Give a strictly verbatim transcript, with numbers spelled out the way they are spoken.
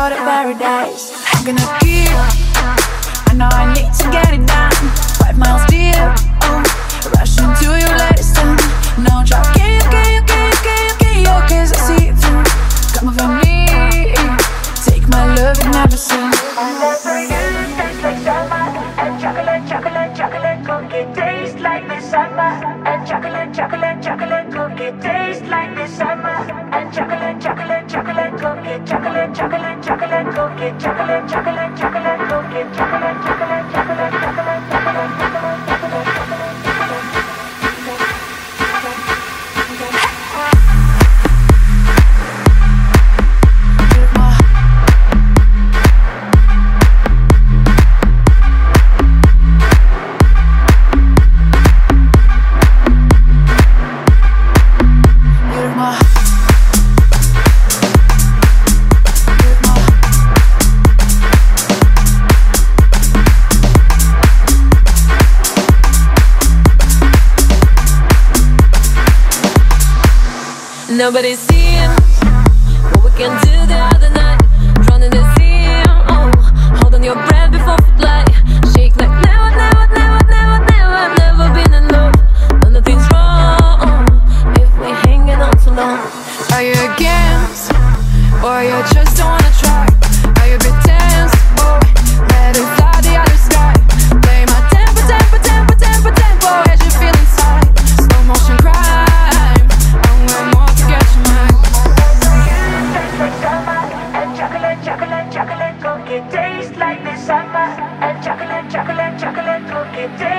go to paradise. I'm gonna keep, I know I need to get it done. Five miles deep, oh, rushing to your latest time. No drop, can you, can you, can you, can you, can you, cause I see it through. Come over me, take my love and never sin. Tastes like summer, and chocolate, chocolate, chocolate cookie tastes like the summer, and chocolate, chocolate, chocolate cookie tastes like the summer, and chocolate, chocolate, chocolate cookie, chocolate, chocolate, chocolate cookie, chocolate, chocolate, chocolate cookie, chocolate, chocolate, chocolate, chocolate, chocolate, chocolate, chocolate. Nobody's seeing what we can do the other night. Drowning the sea, oh, hold on your breath before we fly. Shake like never, never, never, never, never, never been in love. No, nothing's wrong if we're hanging on too long. Are you against, or you just don't wanna try? Are you a bit tense, oh, let it fly the other sky. Play my tempo, tempo, tempo, tempo, tempo as you feel inside. Slow motion crime, and we're more to get your mind. Tastes like summer, and chocolate, chocolate, chocolate cookie tastes like the summer, and chocolate, chocolate, chocolate cookie tastes